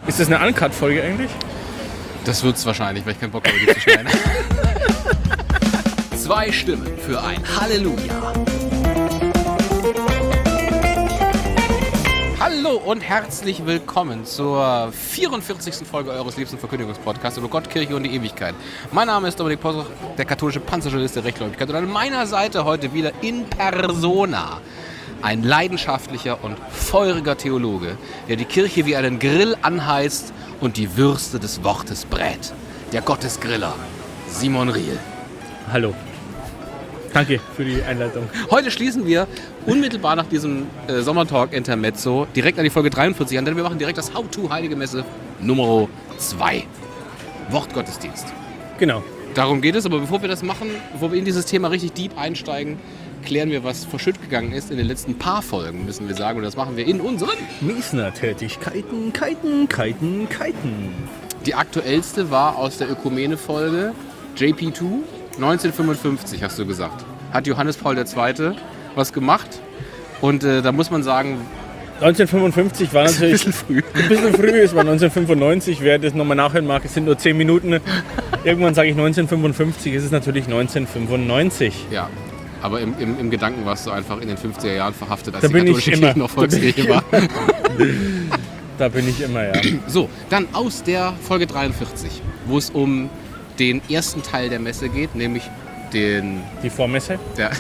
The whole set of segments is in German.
Ist das eine Uncut-Folge eigentlich? Das wird's wahrscheinlich, weil ich keinen Bock habe, die zu schneiden. 2 Stimmen für ein Halleluja. Hallo und herzlich willkommen zur 44. Folge eures liebsten Verkündigungspodcasts über Gott, Kirche und die Ewigkeit. Mein Name ist Dominik Posach, der katholische Panzerjournalist der Rechtgläubigkeit. Und an meiner Seite heute wieder in persona ein leidenschaftlicher und feuriger Theologe, der die Kirche wie einen Grill anheizt und die Würste des Wortes brät. Der Gottesgriller, Simon Riel. Hallo. Danke für die Einleitung. Heute schließen wir unmittelbar nach diesem Sommertalk-Intermezzo direkt an die Folge 43 an, denn wir machen direkt das How-to Heilige Messe Nummer 2. Wortgottesdienst. Genau. Darum geht es, aber bevor wir das machen, bevor wir in dieses Thema richtig deep einsteigen, klären wir, was verschütt gegangen ist in den letzten paar Folgen, müssen wir sagen. Und das machen wir in unseren Miesner-Tätigkeiten, Kiten. Die aktuellste war aus der Ökumene-Folge JP2 1955, hast du gesagt. Hat Johannes Paul II. Was gemacht. Und da muss man sagen... 1955 war natürlich ein bisschen früh. Ein bisschen früh, es war 1995. Wer das nochmal nachhören mag, es sind nur 10 Minuten. Irgendwann sage ich 1955, es ist natürlich 1995. Ja. Aber im Gedanken warst du einfach in den 50er Jahren verhaftet, als da die bin katholische ich Kirche immer. noch Volkskirche war. Da bin ich immer, ja. So, dann aus der Folge 43, wo es um den ersten Teil der Messe geht, nämlich die Vormesse?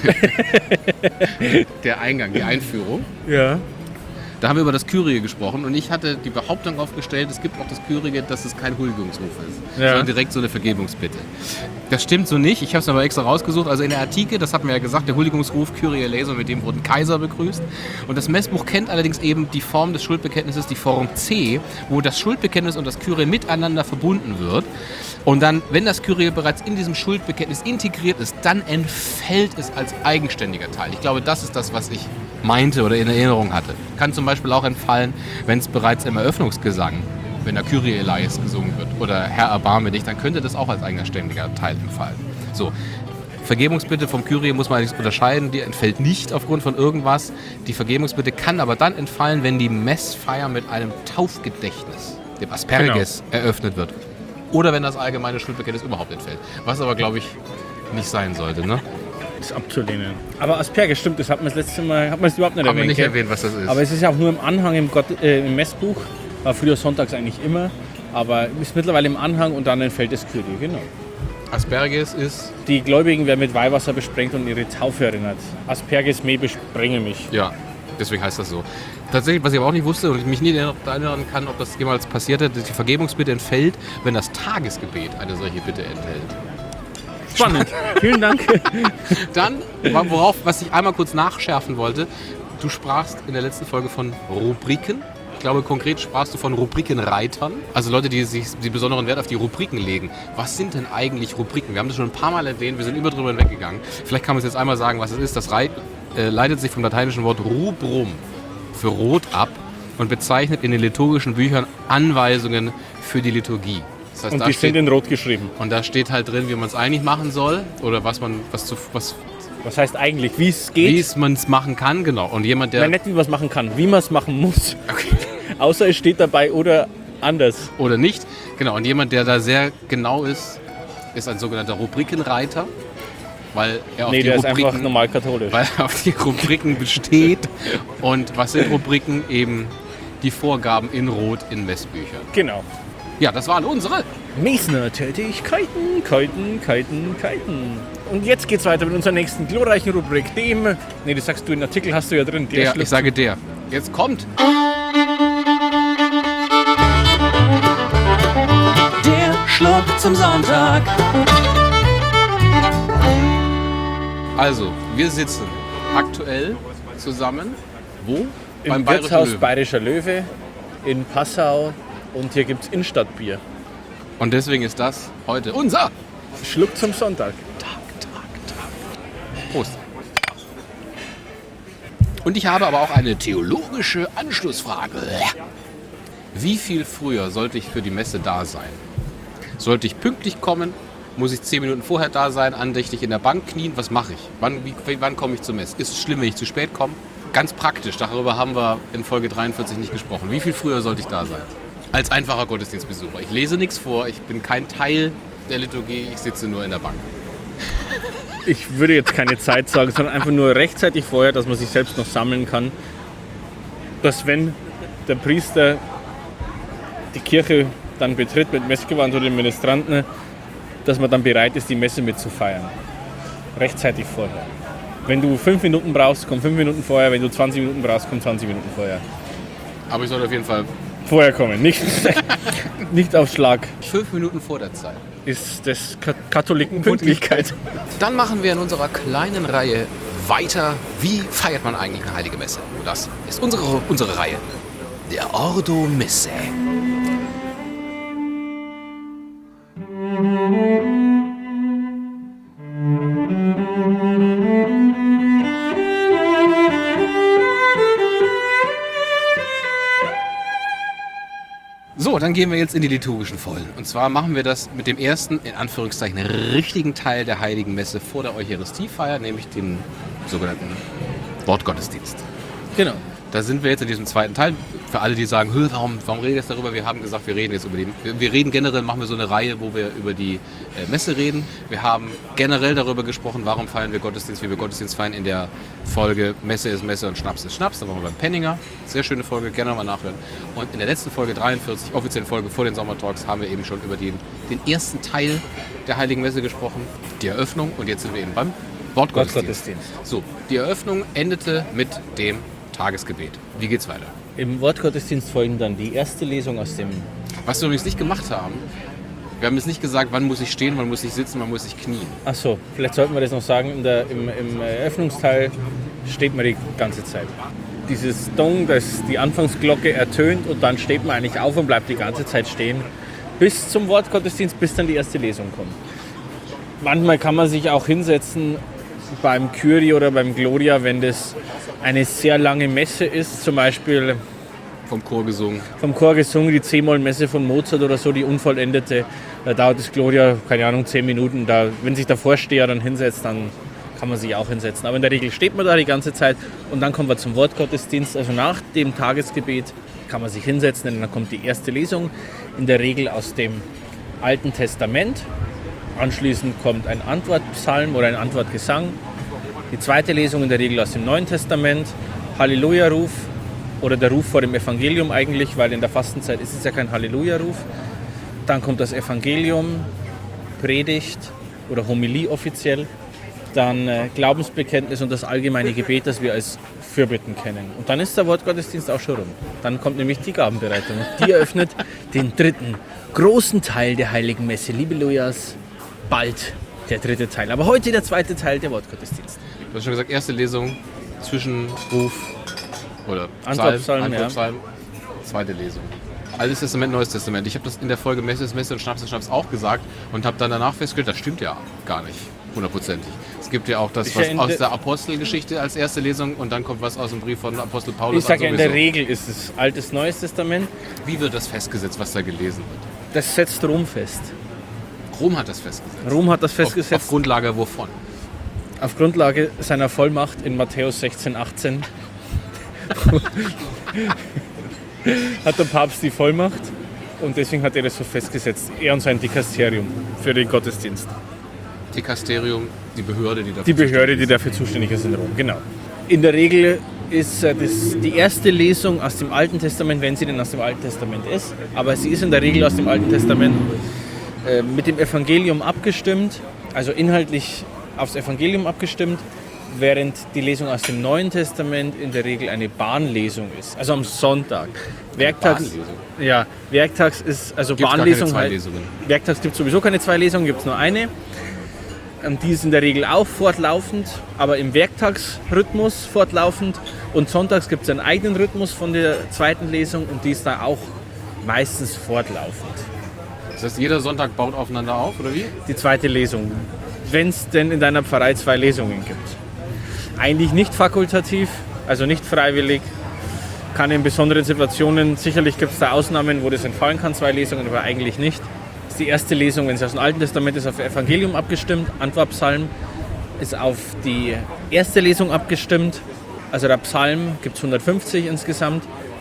Der Eingang, die Einführung. Ja. Da haben wir über das Kyrie gesprochen und ich hatte die Behauptung aufgestellt, es gibt auch das Kyrie, dass es kein Huldigungsruf ist, sondern direkt so eine Vergebungsbitte. Das stimmt so nicht, ich habe es aber extra rausgesucht. Also in der Antike, das hatten wir ja gesagt, der Huldigungsruf Kyrie eleison, mit dem wurden Kaiser begrüßt. Und das Messbuch kennt allerdings eben die Form des Schuldbekenntnisses, die Form C, wo das Schuldbekenntnis und das Kyrie miteinander verbunden wird. Und dann, wenn das Kyrie bereits in diesem Schuldbekenntnis integriert ist, dann entfällt es als eigenständiger Teil. Ich glaube, das ist das, was ich meinte oder in Erinnerung hatte. Kann zum Beispiel auch entfallen, wenn es bereits im Eröffnungsgesang, wenn der Kyrie eleison gesungen wird oder Herr erbarme dich, dann könnte das auch als eigenständiger Teil entfallen. So, Vergebungsbitte vom Kyrie muss man allerdings unterscheiden, die entfällt nicht aufgrund von irgendwas. Die Vergebungsbitte kann aber dann entfallen, wenn die Messfeier mit einem Taufgedächtnis, dem Asperges, eröffnet wird. Oder wenn das allgemeine Schuldbekenntnis überhaupt entfällt. Was aber, glaube ich, nicht sein sollte, ne? Das ist abzulehnen. Aber Asperges, stimmt, das hat man das letzte Mal überhaupt nicht erwähnt. Haben wir nicht erwähnt, was das ist. Aber es ist ja auch nur im Anhang im Messbuch. War früher sonntags eigentlich immer. Aber ist mittlerweile im Anhang und dann entfällt das Kyrie, genau. Asperges ist... Die Gläubigen werden mit Weihwasser besprengt und ihre Taufe erinnert. Asperges me besprenge mich. Ja, deswegen heißt das so. Tatsächlich, was ich aber auch nicht wusste und ich mich nie erinnern kann, ob das jemals passiert hat, die Vergebungsbitte entfällt, wenn das Tagesgebet eine solche Bitte enthält. Spannend. Vielen Dank. Dann, was ich einmal kurz nachschärfen wollte, du sprachst in der letzten Folge von Rubriken. Ich glaube, konkret sprachst du von Rubrikenreitern. Also Leute, die sich die besonderen Wert auf die Rubriken legen. Was sind denn eigentlich Rubriken? Wir haben das schon ein paar Mal erwähnt, wir sind drüber hinweggegangen. Vielleicht kann man es jetzt einmal sagen, was es ist. Das leitet sich vom lateinischen Wort rubrum für rot ab und bezeichnet in den liturgischen Büchern Anweisungen für die Liturgie. Das heißt, und die sind in Rot geschrieben. Und da steht halt drin, wie man es eigentlich machen soll oder was heißt eigentlich, wie es geht? Wie man es machen kann, genau. Und jemand, der... Nein, nicht wie man es machen kann, wie man es machen muss. Okay. Außer es steht dabei oder anders. Oder nicht. Genau, und jemand, der da sehr genau ist ein sogenannter Rubrikenreiter. Weil er auf die der Rubriken, ist einfach normal katholisch. Weil er auf die Rubriken besteht. Und was sind Rubriken? Eben die Vorgaben in Rot in Messbüchern. Genau. Ja, das waren unsere Miesner-Tätigkeiten, Kiten. Und jetzt geht's weiter mit unserer nächsten glorreichen Rubrik, dem... Nee, das sagst du, in Artikel hast du ja drin. Ich sage der. Jetzt kommt... Der Schluck zum Sonntag. Also, wir sitzen aktuell zusammen, wo? Im Wirtshaus Bayerischer Löwe in Passau und hier gibt's Innenstadtbier. Und deswegen ist das heute unser Schluck zum Sonntag. Tag. Prost. Und ich habe aber auch eine theologische Anschlussfrage. Wie viel früher sollte ich für die Messe da sein? Sollte ich pünktlich kommen? Muss ich 10 Minuten vorher da sein, andächtig in der Bank knien? Was mache ich? Wann komme ich zur Messe? Ist es schlimm, wenn ich zu spät komme? Ganz praktisch, darüber haben wir in Folge 43 nicht gesprochen. Wie viel früher sollte ich da sein? als einfacher Gottesdienstbesucher. Ich lese nichts vor, ich bin kein Teil der Liturgie, ich sitze nur in der Bank. Ich würde jetzt keine Zeit sagen, sondern einfach nur rechtzeitig vorher, dass man sich selbst noch sammeln kann. Dass wenn der Priester die Kirche dann betritt mit Messgewand oder den Ministranten, dass man dann bereit ist, die Messe mitzufeiern. Rechtzeitig vorher. Wenn du 5 Minuten brauchst, komm 5 Minuten vorher. Wenn du 20 Minuten brauchst, komm 20 Minuten vorher. Aber ich sollte auf jeden Fall Vorher kommen, nicht auf Schlag. 5 Minuten vor der Zeit. Ist das Katholiken Pünktlichkeit. Dann machen wir in unserer kleinen Reihe weiter. Wie feiert man eigentlich eine heilige Messe? Und das ist unsere Reihe. Der Ordo Missae. So, dann gehen wir jetzt in die liturgischen Folgen. Und zwar machen wir das mit dem ersten, in Anführungszeichen, richtigen Teil der Heiligen Messe vor der Eucharistiefeier, nämlich dem sogenannten Wortgottesdienst. Genau. Da sind wir jetzt in diesem zweiten Teil. Für alle, die sagen, warum reden wir jetzt darüber? Wir haben gesagt, wir reden jetzt über wir reden generell, machen wir so eine Reihe, wo wir über die Messe reden. Wir haben generell darüber gesprochen, warum feiern wir Gottesdienst, wie wir Gottesdienst feiern in der Folge Messe ist Messe und Schnaps ist Schnaps. Da waren wir beim Penninger. Sehr schöne Folge, gerne nochmal nachhören. Und in der letzten Folge 43, offiziellen Folge vor den Sommertalks, haben wir eben schon über den ersten Teil der Heiligen Messe gesprochen, die Eröffnung. Und jetzt sind wir eben beim Wortgottesdienst. So, die Eröffnung endete mit dem Tagesgebet. Wie geht's weiter? Im Wortgottesdienst folgen dann die erste Lesung aus dem... Was wir übrigens nicht gemacht haben, wir haben jetzt nicht gesagt, wann muss ich stehen, wann muss ich sitzen, wann muss ich knien. Ach so, vielleicht sollten wir das noch sagen. Im Eröffnungsteil steht man die ganze Zeit. Dieses Dong, das die Anfangsglocke ertönt und dann steht man eigentlich auf und bleibt die ganze Zeit stehen bis zum Wortgottesdienst, bis dann die erste Lesung kommt. Manchmal kann man sich auch hinsetzen beim Kyrie oder beim Gloria, wenn das eine sehr lange Messe ist, zum Beispiel vom Chor gesungen, die C-Moll-Messe von Mozart oder so, die unvollendete, da dauert das Gloria, keine Ahnung, 10 Minuten. Wenn sich der Vorsteher dann hinsetzt, dann kann man sich auch hinsetzen. Aber in der Regel steht man da die ganze Zeit und dann kommen wir zum Wortgottesdienst. Also nach dem Tagesgebet kann man sich hinsetzen und dann kommt die erste Lesung, in der Regel aus dem Alten Testament. Anschließend kommt ein Antwortpsalm oder ein Antwortgesang. Die zweite Lesung in der Regel aus dem Neuen Testament, Halleluja-Ruf oder der Ruf vor dem Evangelium eigentlich, weil in der Fastenzeit ist es ja kein Halleluja-Ruf. Dann kommt das Evangelium, Predigt oder Homilie offiziell. Dann Glaubensbekenntnis und das allgemeine Gebet, das wir als Fürbitten kennen. Und dann ist der Wortgottesdienst auch schon rum. Dann kommt nämlich die Gabenbereitung. Die eröffnet den dritten großen Teil der Heiligen Messe. Liebe Lujas, bald der dritte Teil. Aber heute der zweite Teil der Wortgottesdienst. Du hast schon gesagt, erste Lesung, Zwischenruf oder Antwortpsalm, zweite Lesung. Altes Testament, Neues Testament. Ich habe das in der Folge Messe ist Messe und Schnaps ist Schnaps auch gesagt und habe dann danach festgestellt, das stimmt ja gar nicht hundertprozentig. Es gibt ja auch das, was aus der Apostelgeschichte als erste Lesung und dann kommt was aus dem Brief von Apostel Paulus. Ich sage ja, in der Regel ist es Altes, Neues Testament. Wie wird das festgesetzt, was da gelesen wird? Das setzt Rom fest. Rom hat das festgesetzt. Rom hat das festgesetzt. Auf Grundlage wovon? Auf Grundlage seiner Vollmacht in Matthäus 16, 18 hat der Papst die Vollmacht und deswegen hat er das so festgesetzt. Er und sein Dikasterium für den Gottesdienst. Dikasterium, die Behörde, die dafür zuständig ist in Rom, genau. In der Regel ist das die erste Lesung aus dem Alten Testament, wenn sie denn aus dem Alten Testament ist, aber sie ist in der Regel aus dem Alten Testament mit dem Evangelium abgestimmt, also inhaltlich aufs Evangelium abgestimmt, während die Lesung aus dem Neuen Testament in der Regel eine Bahnlesung ist, also am Sonntag. Werktags ist, also gibt's Bahnlesung gar keine 2 Lesungen. Werktags gibt es sowieso keine 2 Lesungen, gibt es nur eine. Die ist in der Regel auch fortlaufend, aber im Werktagsrhythmus fortlaufend. Und sonntags gibt es einen eigenen Rhythmus von der zweiten Lesung und die ist da auch meistens fortlaufend. Das heißt, jeder Sonntag baut aufeinander auf, oder wie? Die zweite Lesung, wenn es denn in deiner Pfarrei 2 Lesungen gibt. Eigentlich nicht fakultativ, also nicht freiwillig. Kann in besonderen Situationen, sicherlich gibt es da Ausnahmen, wo das entfallen kann, 2 Lesungen, aber eigentlich nicht. Das ist die erste Lesung, wenn es aus dem Alten Testament ist, auf das Evangelium abgestimmt. Antwortpsalm ist auf die erste Lesung abgestimmt. Also der Psalm gibt es 150 insgesamt.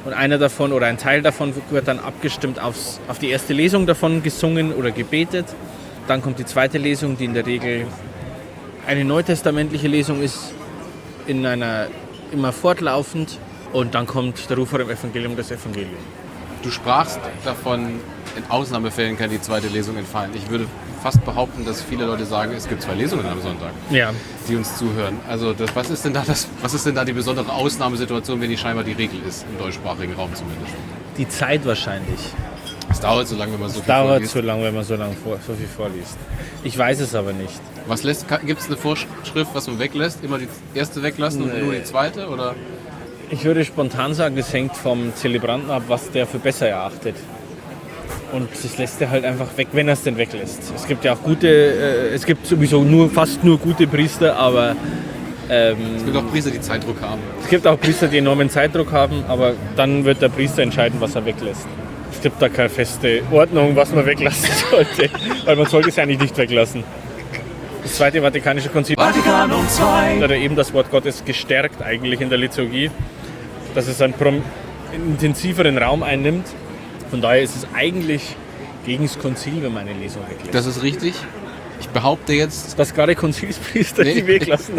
Und einer davon oder ein Teil davon wird dann abgestimmt auf die erste Lesung davon gesungen oder gebetet. Dann kommt die zweite Lesung, die in der Regel eine neutestamentliche Lesung ist, immer fortlaufend. Und dann kommt der Ruf vor dem Evangelium, das Evangelium. Du sprachst davon, in Ausnahmefällen kann die zweite Lesung entfallen. Ich würde fast behaupten, dass viele Leute sagen, es gibt 2 Lesungen am Sonntag, die uns zuhören. Also was ist denn da die besondere Ausnahmesituation, wenn die scheinbar die Regel ist, im deutschsprachigen Raum zumindest? Die Zeit wahrscheinlich. Es dauert so lange, wenn man so viel dauert vorliest. so lange, wenn man so viel vorliest. Ich weiß es aber nicht. Gibt es eine Vorschrift, was man weglässt? Immer die erste weglassen und nur die zweite? Oder? Ich würde spontan sagen, das hängt vom Zelebranten ab, was der für besser erachtet. Und das lässt er halt einfach weg, wenn er es denn weglässt. Es gibt ja auch es gibt sowieso fast nur gute Priester, aber es gibt auch Priester, die Zeitdruck haben. Es gibt auch Priester, die enormen Zeitdruck haben, aber dann wird der Priester entscheiden, was er weglässt. Es gibt da keine feste Ordnung, was man weglassen sollte, weil man sollte es eigentlich nicht weglassen. Das Zweite Vatikanische Konzil Vatikanum II. hat ja eben das Wort Gottes gestärkt eigentlich in der Liturgie, dass es einen intensiveren Raum einnimmt. Von daher ist es eigentlich gegen das Konzil, wenn man eine Lesung weglässt. Das ist richtig. Ich behaupte jetzt... Dass gerade Konzilspriester die weglassen.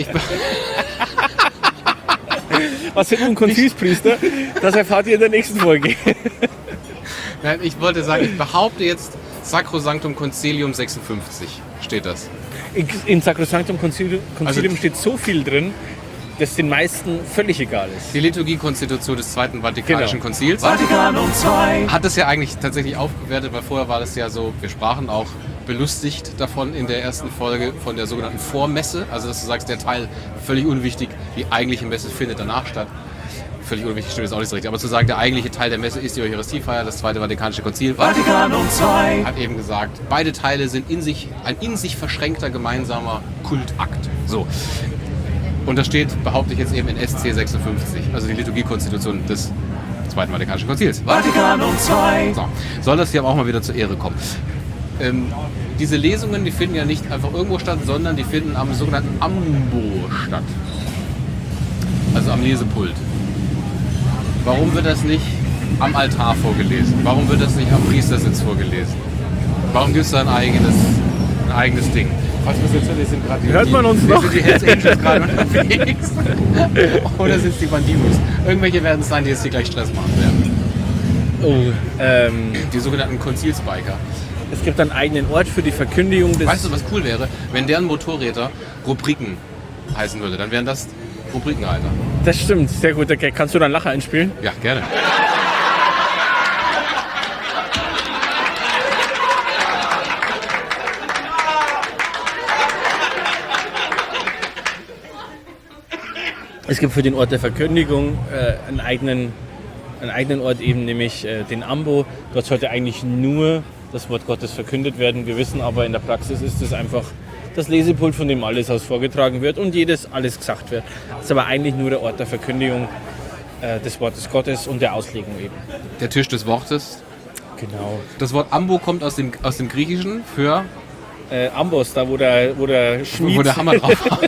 Was sind nun Konzilspriester? Das erfahrt ihr in der nächsten Folge. Nein, ich wollte sagen, ich behaupte jetzt Sacrosanctum Concilium 56 steht das. In Sacrosanctum Concilium steht so viel drin, dass den meisten völlig egal ist. Die Liturgiekonstitution des Zweiten Vatikanischen Konzils Vatikanum II. hat es ja eigentlich tatsächlich aufgewertet, weil vorher war das ja so, wir sprachen auch belustigt davon in der ersten Folge von der sogenannten Vormesse, also dass du sagst, der Teil völlig unwichtig, die eigentliche Messe findet danach statt. Völlig unwichtig stimmt jetzt auch nicht so richtig, aber zu sagen, der eigentliche Teil der Messe ist die Eucharistiefeier, das Zweite Vatikanische Konzil Vatikanum II. hat eben gesagt, beide Teile sind ein in sich verschränkter gemeinsamer Kultakt. So. Und das steht, behaupte ich jetzt eben in SC 56, also die Liturgiekonstitution des Zweiten Vatikanischen Konzils. Vatikanum II. So, soll das hier aber auch mal wieder zur Ehre kommen. Diese Lesungen, die finden ja nicht einfach irgendwo statt, sondern die finden am sogenannten Ambo statt. Also am Lesepult. Warum wird das nicht am Altar vorgelesen? Warum wird das nicht am Priestersitz vorgelesen? Warum gibt es da ein eigenes Ding? Was sind gerade Hört man uns noch? Sind die Hells Angels gerade unterwegs? Oder sind es die Bandidos? Irgendwelche werden es sein, die jetzt hier gleich Stress machen werden. Die sogenannten Konzilsbiker. Es gibt einen eigenen Ort für die Verkündigung des... Weißt du, was cool wäre? Wenn deren Motorräder Rubriken heißen würde, dann wären das Rubrikenhalter. Das stimmt, sehr gut. Okay. Kannst du dann Lacher einspielen? Ja, gerne. Es gibt für den Ort der Verkündigung einen eigenen Ort, eben nämlich den Ambo. Dort sollte eigentlich nur das Wort Gottes verkündet werden. Wir wissen aber, in der Praxis ist es einfach das Lesepult, von dem alles aus vorgetragen wird und alles gesagt wird. Das ist aber eigentlich nur der Ort der Verkündigung des Wortes Gottes und der Auslegung eben. Der Tisch des Wortes. Genau. Das Wort Ambo kommt aus dem Griechischen für... Ambos, da wo der Schmied... Wo der Hammer drauf war.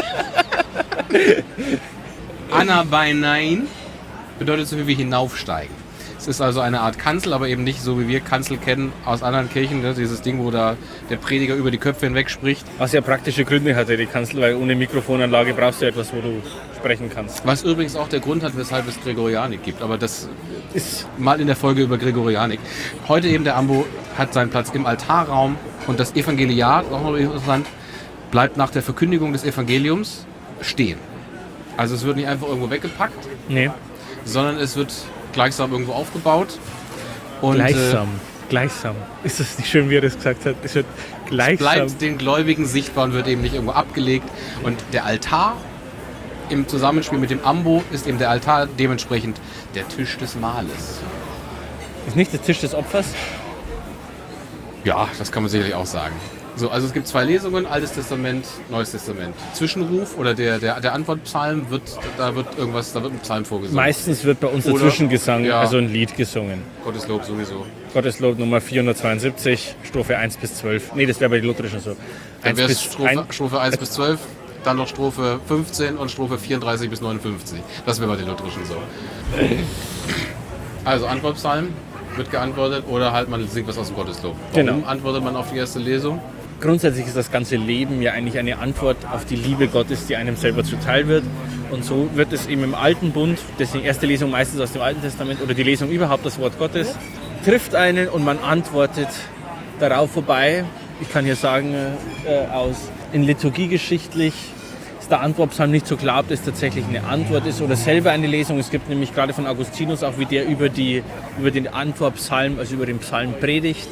Anabeinein bedeutet so viel wie hinaufsteigen. Es ist also eine Art Kanzel, aber eben nicht so wie wir Kanzel kennen aus anderen Kirchen, ne? Dieses Ding, wo da der Prediger über die Köpfe hinweg spricht. Was ja praktische Gründe hatte, die Kanzel, weil ohne Mikrofonanlage brauchst du etwas, wo du sprechen kannst. Was übrigens auch der Grund hat, weshalb es Gregorianik gibt, aber das ist mal in der Folge über Gregorianik. Heute eben der Ambo hat seinen Platz im Altarraum und das Evangeliat, auch noch interessant, bleibt nach der Verkündigung des Evangeliums stehen. Also es wird nicht einfach irgendwo weggepackt, sondern es wird gleichsam irgendwo aufgebaut. Und, gleichsam. Ist das nicht schön, wie er das gesagt hat? Es wird gleichsam. Es bleibt den Gläubigen sichtbar und wird eben nicht irgendwo abgelegt. Und der Altar im Zusammenspiel mit dem Ambo ist eben der Altar dementsprechend der Tisch des Mahles. Ist nicht der Tisch des Opfers? Ja, das kann man sicherlich auch sagen. So, also es gibt 2 Lesungen, Altes Testament, Neues Testament. Zwischenruf oder der Antwortpsalm da wird ein Psalm vorgesungen. Meistens wird bei uns der Zwischengesang, also ein Lied gesungen. Gotteslob sowieso. Gotteslob Nummer 472, Strophe 1 bis 12. Nee, das wäre bei den Lutherischen so. Dann wäre es Strophe 1 bis 12, dann noch Strophe 15 und Strophe 34 bis 59. Das wäre bei den Lutherischen so. Also Antwortpsalm, wird geantwortet oder halt man singt was aus dem Gotteslob. Warum Genau. antwortet man auf die erste Lesung? Grundsätzlich ist das ganze Leben ja eigentlich eine Antwort auf die Liebe Gottes, die einem selber zuteil wird. Und so wird es eben im Alten Bund, deswegen erste Lesung meistens aus dem Alten Testament oder die Lesung überhaupt, das Wort Gottes, trifft einen und man antwortet darauf vorbei. Ich kann hier sagen, in liturgiegeschichtlich ist der Antwortpsalm nicht so klar, ob das tatsächlich eine Antwort ist oder selber eine Lesung. Es gibt nämlich gerade von Augustinus auch, wie der über den Antwortpsalm, also über den Psalm predigt.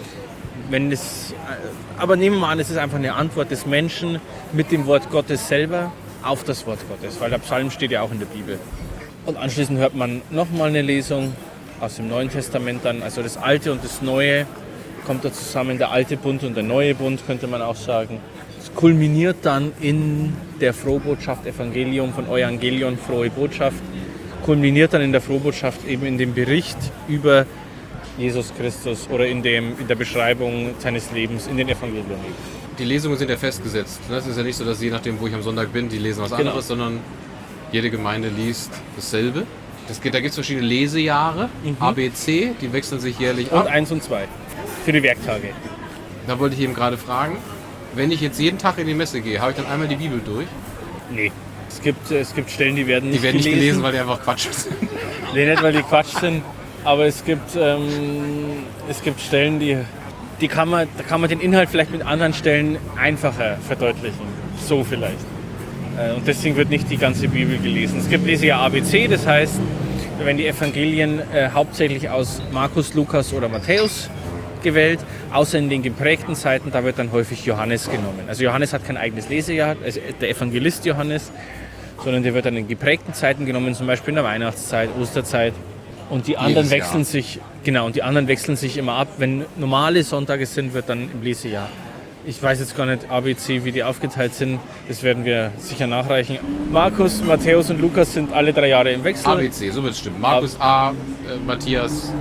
Aber nehmen wir mal an, es ist einfach eine Antwort des Menschen mit dem Wort Gottes selber auf das Wort Gottes, weil der Psalm steht ja auch in der Bibel. Und anschließend hört man nochmal eine Lesung aus dem Neuen Testament dann, also das Alte und das Neue kommt da zusammen, der alte Bund und der neue Bund, könnte man auch sagen. Es kulminiert dann in der Frohbotschaft Evangelium von Evangelion, frohe Botschaft, kulminiert dann in der Frohbotschaft eben in dem Bericht über Jesus Christus oder in der Beschreibung seines Lebens in den Evangelien. Die Lesungen sind ja festgesetzt. Es ist ja nicht so, dass je nachdem, wo ich am Sonntag bin, die lesen was anderes, sondern jede Gemeinde liest dasselbe. Da gibt es verschiedene Lesejahre, A, B, C, die wechseln sich jährlich ab. Und 1 und 2 für die Werktage. Da wollte ich eben gerade fragen, wenn ich jetzt jeden Tag in die Messe gehe, habe ich dann einmal die Bibel durch? Nee. Es gibt Stellen, die werden nicht nicht gelesen, weil die einfach Quatsch sind. Nee, nicht, weil die Quatsch sind, aber es gibt Stellen, da kann man den Inhalt vielleicht mit anderen Stellen einfacher verdeutlichen. So vielleicht. Und deswegen wird nicht die ganze Bibel gelesen. Es gibt Lesejahr ABC, das heißt, wenn die Evangelien hauptsächlich aus Markus, Lukas oder Matthäus gewählt, außer in den geprägten Zeiten, da wird dann häufig Johannes genommen. Also Johannes hat kein eigenes Lesejahr, also der Evangelist Johannes, sondern der wird dann in geprägten Zeiten genommen, zum Beispiel in der Weihnachtszeit, Osterzeit. Und die anderen wechseln sich, immer ab. Wenn normale Sonntage sind, wird dann im Lesejahr. Ich weiß jetzt gar nicht ABC, wie die aufgeteilt sind. Das werden wir sicher nachreichen. Markus, Matthäus und Lukas sind alle 3 Jahre im Wechsel. ABC, so wird es stimmen. Markus A, Matthäus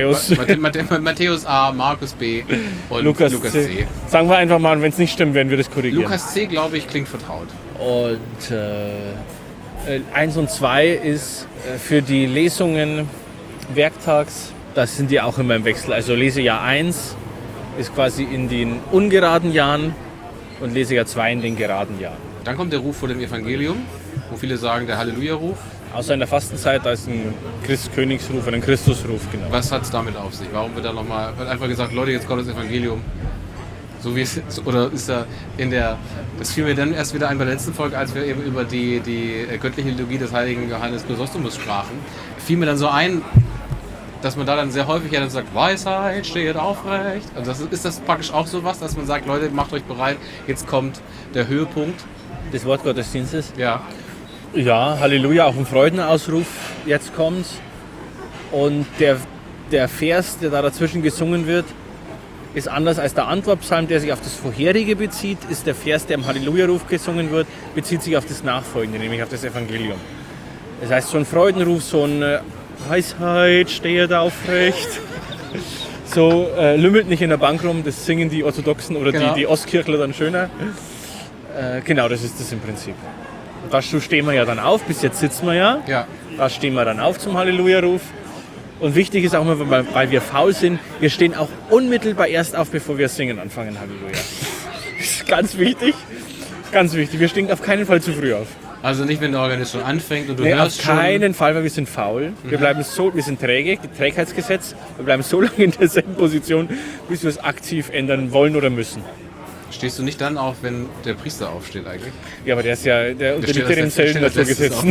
A, Markus B und Lukas C. Sagen wir einfach mal, wenn es nicht stimmt, werden wir das korrigieren. Lukas C, glaube ich, klingt vertraut. Und 1 und 2 ist für die Lesungen werktags, das sind die auch immer im Wechsel. Also Lesejahr 1 ist quasi in den ungeraden Jahren und Lesejahr 2 in den geraden Jahren. Dann kommt der Ruf vor dem Evangelium, wo viele sagen, der Halleluja-Ruf. Außer in der Fastenzeit, da ist ein Königsruf oder ein Christusruf, genau. Was hat es damit auf sich? Warum wird da wird einfach gesagt, Leute, jetzt kommt das Evangelium? So wie es ist, oder ist da das fiel mir dann erst wieder ein bei der letzten Folge, als wir eben über die göttliche Liturgie des heiligen Johannes Chrysostomus sprachen, fiel mir dann so ein, dass man da dann sehr häufig ja dann sagt, Weisheit steht aufrecht. Also ist das praktisch auch so was, dass man sagt, Leute, macht euch bereit, jetzt kommt der Höhepunkt des Wortgottesdienstes? Ja. Ja, Halleluja, auch ein Freudenausruf, jetzt kommt. Und der Vers, der da dazwischen gesungen wird, ist anders als der Antwortpsalm, der sich auf das Vorherige bezieht, ist der Vers, der im Halleluja-Ruf gesungen wird, bezieht sich auf das Nachfolgende, nämlich auf das Evangelium. Das heißt, so ein Freudenruf, so ein Weisheit steht aufrecht, so lümmelt nicht in der Bank rum, das singen die Orthodoxen oder die Ostkirchler dann schöner. Genau, das ist das im Prinzip. Da stehen wir ja dann auf, bis jetzt sitzen wir ja. Da stehen wir dann auf zum Halleluja-Ruf. Und wichtig ist auch immer, weil wir faul sind, wir stehen auch unmittelbar erst auf, bevor wir singen anfangen, Halleluja. Das ist ganz wichtig, ganz wichtig. Wir stehen auf keinen Fall zu früh auf. Also nicht, wenn der Organist schon anfängt und du hörst schon. Auf keinen Fall, weil wir sind faul. Wir sind träge, Trägheitsgesetz. Wir bleiben so lange in derselben Position, bis wir es aktiv ändern wollen oder müssen. Stehst du nicht dann auf, wenn der Priester aufsteht eigentlich? Ja, aber der unterliegt ja demselben Naturgesetz.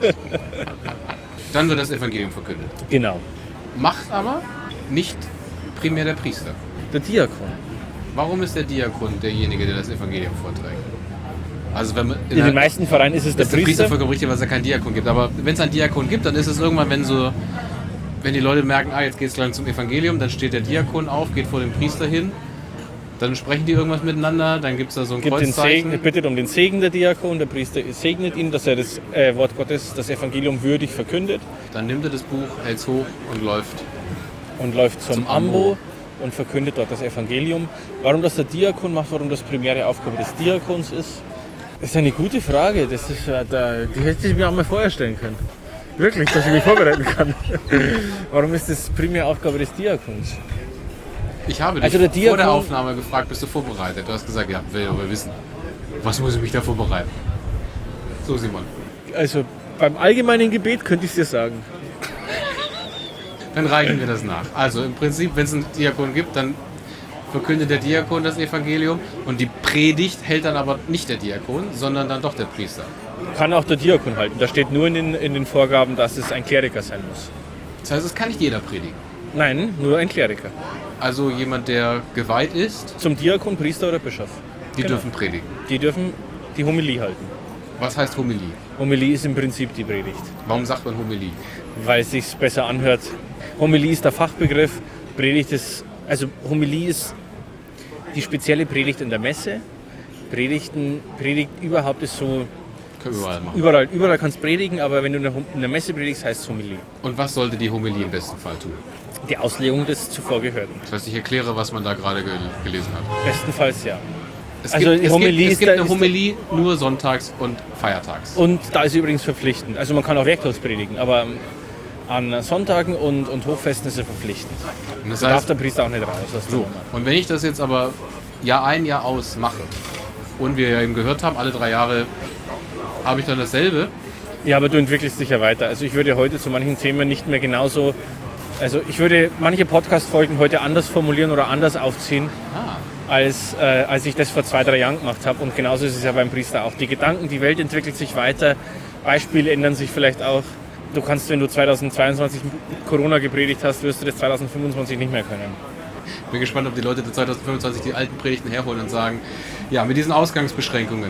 Dann wird das Evangelium verkündet. Genau. Macht aber nicht primär der Priester. Der Diakon. Warum ist der Diakon derjenige, der das Evangelium vorträgt? Also wenn man in den meisten Vereinen ist es der Priester. Priester vollkommen richtig, weil es ja keinen Diakon gibt. Aber wenn es einen Diakon gibt, dann ist es irgendwann, wenn die Leute merken, jetzt geht es gleich zum Evangelium, dann steht der Diakon auf, geht vor dem Priester hin, dann sprechen die irgendwas miteinander, dann gibt es da so ein Kreuzzeichen. Bittet um den Segen der Diakon, der Priester segnet ihn, dass er das Wort Gottes, das Evangelium würdig verkündet. Dann nimmt er das Buch, hält es hoch und läuft. Und läuft zum Ambo und verkündet dort das Evangelium. Warum das der Diakon macht, warum das primäre Aufgabe des Diakons ist eine gute Frage. Die hätte ich mir auch mal vorher stellen können. Wirklich, dass ich mich vorbereiten kann. Warum ist das primär Aufgabe des Diakons? Ich habe dich Also der Diakon- vor der Aufnahme gefragt, bist du vorbereitet? Du hast gesagt, ja, will aber wissen. Was muss ich mich da vorbereiten? So, Simon. Also beim allgemeinen Gebet könnte ich es dir sagen. Dann reichen wir das nach. Also im Prinzip, wenn es einen Diakon gibt, dann verkündet der Diakon das Evangelium und die Predigt hält dann aber nicht der Diakon, sondern dann doch der Priester. Kann auch der Diakon halten. Da steht nur in den Vorgaben, dass es ein Kleriker sein muss. Das heißt, es kann nicht jeder predigen. Nein, nur ein Kleriker. Also jemand, der geweiht ist, Zum Diakon, Priester oder Bischof. die Genau. dürfen predigen. Die dürfen die Homilie halten. Was heißt Homilie? Homilie ist im Prinzip die Predigt, Warum sagt man Homilie? weil es sich besser anhört. Homilie ist der Fachbegriff. Predigt ist, also Homilie ist die spezielle Predigt in der Messe. Predigt überhaupt ist so, Können wir überall machen. überall kannst du predigen, aber wenn du in der Messe predigst, heißt es Homilie. Und was sollte die Homilie im besten Fall tun? Die Auslegung des zuvor Gehörten. Das heißt, ich erkläre, was man da gerade gelesen hat. Bestenfalls ja. Es Also gibt, die Homilie es gibt ist eine da- Homilie nur sonntags und feiertags. Und da ist übrigens verpflichtend. Also man kann auch werktags predigen, aber an Sonntagen und Hochfesten ist er verpflichtend. Und das Da darf heißt, der Priester auch nicht raus aus der so, Nummer. und wenn ich das jetzt aber Jahr ein, Jahr aus mache und wir ja eben gehört haben, alle 3 Jahre habe ich dann dasselbe, Ja, aber du entwickelst dich ja weiter. Also ich würde heute zu manchen Themen nicht mehr genauso... Also ich würde manche Podcast-Folgen heute anders formulieren oder anders aufziehen, als ich das vor 2, 3 Jahren gemacht habe. Und genauso ist es ja beim Priester auch. Die Gedanken, die Welt entwickelt sich weiter, Beispiele ändern sich vielleicht auch. Du kannst, wenn du 2022 Corona gepredigt hast, wirst du das 2025 nicht mehr können. bin gespannt, ob die Leute 2025 die alten Predigten herholen und sagen, ja, mit diesen Ausgangsbeschränkungen.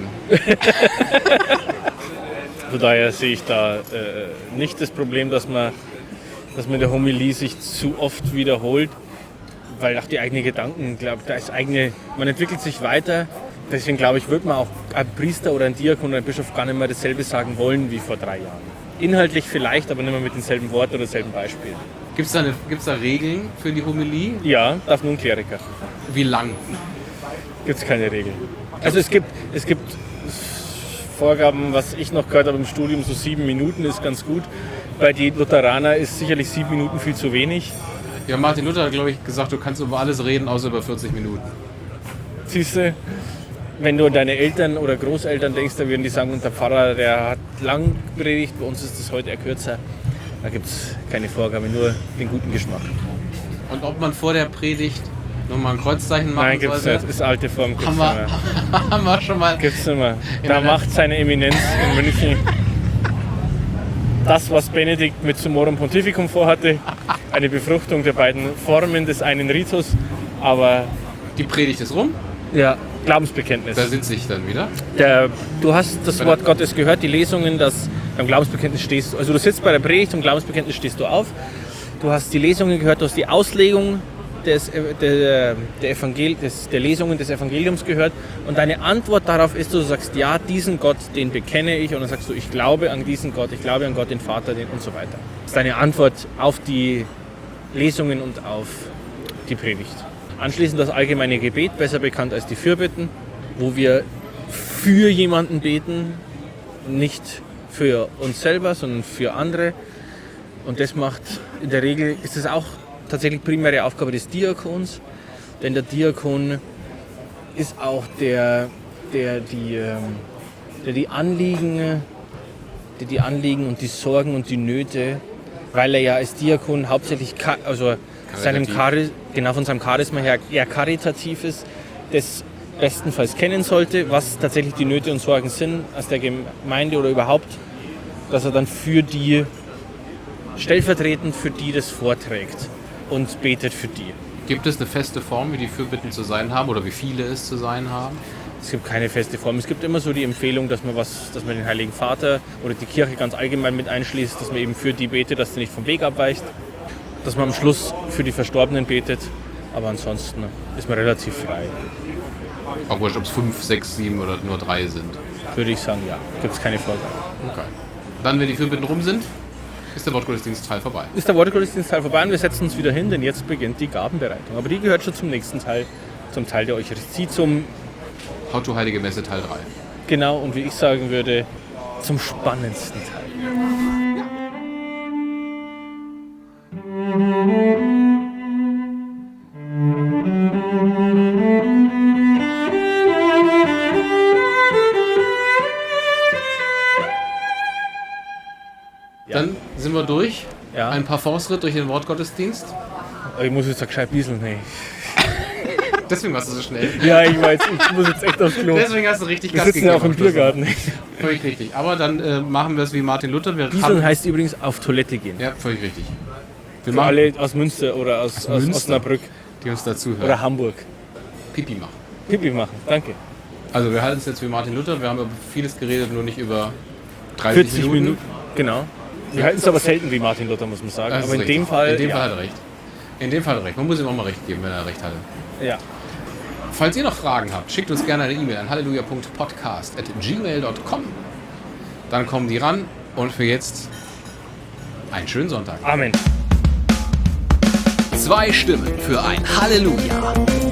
Von daher sehe ich da nicht das Problem, dass man in der Homilie sich zu oft wiederholt, weil auch die eigenen Gedanken, glaube man entwickelt sich weiter. Deswegen glaube ich, wird man auch ein Priester oder ein Diakon oder ein Bischof gar nicht mehr dasselbe sagen wollen wie vor 3 Jahren. Inhaltlich vielleicht, aber nicht mehr mit denselben Worten oder denselben Beispielen. Gibt's da Regeln für die Homilie? Ja, darf nur ein Kleriker. Wie lang? Gibt es keine Regeln. Also es gibt Vorgaben, was ich noch gehört habe im Studium, so 7 Minuten ist ganz gut. Bei den Lutheraner ist sicherlich 7 Minuten viel zu wenig. Ja, Martin Luther hat, glaube ich, gesagt, du kannst über alles reden, außer über 40 Minuten. Siehst du, wenn du an deine Eltern oder Großeltern denkst, dann würden die sagen, und der Pfarrer, der hat lang predigt, bei uns ist das heute eher kürzer. Da gibt es keine Vorgabe, nur den guten Geschmack. Und ob man vor der Predigt nochmal ein Kreuzzeichen machen Nein, gibt's sollte? nicht. Ist alte Form, gibt's Haben nicht mehr. wir, haben wir schon mal. Gibt's nicht mehr. In Da einer- macht seine Eminenz in München das, was Benedikt mit Summorum Pontificum vorhatte, eine Befruchtung der beiden Formen des einen Ritus, aber Die Predigt ist rum, ja, Glaubensbekenntnis. da sitze ich dann wieder. Du hast das Wort Gottes gehört, die Lesungen, beim Glaubensbekenntnis stehst du, also du sitzt bei der Predigt und Glaubensbekenntnis stehst du auf. Du hast die Lesungen gehört, du hast die Auslegung der Lesungen des Evangeliums gehört und deine Antwort darauf ist, du sagst, ja, diesen Gott, den bekenne ich, und dann sagst du, ich glaube an diesen Gott, ich glaube an Gott, den Vater, und so weiter. Das ist deine Antwort auf die Lesungen und auf die Predigt. Anschließend das allgemeine Gebet, besser bekannt als die Fürbitten, wo wir für jemanden beten, nicht für uns selber, sondern für andere. Und das macht, in der Regel ist es auch tatsächlich primäre Aufgabe des Diakons, denn der Diakon ist auch der die Anliegen und die Sorgen und die Nöte, weil er ja als Diakon hauptsächlich von seinem Charisma her eher karitativ ist, das bestenfalls kennen sollte, was tatsächlich die Nöte und Sorgen sind aus der Gemeinde oder überhaupt, dass er dann stellvertretend für die das vorträgt und betet für die. Gibt es eine feste Form, wie die Fürbitten zu sein haben oder wie viele es zu sein haben? Es gibt keine feste Form. Es gibt immer so die Empfehlung, dass man den Heiligen Vater oder die Kirche ganz allgemein mit einschließt, dass man eben für die betet, dass sie nicht vom Weg abweicht, dass man am Schluss für die Verstorbenen betet, aber ansonsten ist man relativ frei. Auch wurscht, ob es 5, 6, 7 oder nur 3 sind. Würde ich sagen, ja. Gibt es keine Vorgabe. Okay. Dann, wenn die Fürbitten rum sind, ist der Wortgottesdienstteil vorbei. Ist der Wortgottesdienstteil vorbei und wir setzen uns wieder hin, denn jetzt beginnt die Gabenbereitung. Aber die gehört schon zum nächsten Teil, zum Teil der Eucharistie, How to Heilige Messe Teil 3. genau, und wie ich sagen würde, zum spannendsten Teil. ein Parforce-Ritt durch den Wortgottesdienst? Ich muss jetzt gescheit bieseln, hey. Deswegen warst du so schnell. Ja, ich weiß, ich muss jetzt echt aufs Klo. Deswegen hast du richtig Wir Gas sitzen ja auch im am Schluss. Biergarten. Völlig richtig. Aber dann machen wir es wie Martin Luther. Wir Bieseln heißt übrigens auf Toilette gehen. Ja, völlig richtig. Wir Für machen, alle aus Münster oder aus Münster. Osnabrück die uns dazuhören. oder Hamburg. Pipi machen. Pipi machen, danke. Also wir halten es jetzt wie Martin Luther. Wir haben über vieles geredet, nur nicht über 30 40 Minuten. Genau. Wir halten es aber selten wie Martin Luther, muss man sagen. Das ist Aber in richtig. dem Fall. In dem Fall ja. hat er recht. In dem Fall hat er recht. Man muss ihm auch mal recht geben, wenn er recht hatte. Ja. Falls ihr noch Fragen habt, schickt uns gerne eine E-Mail an halleluja.podcast@gmail.com. Dann kommen die ran und für jetzt einen schönen Sonntag. Amen. 2 Stimmen für ein Halleluja.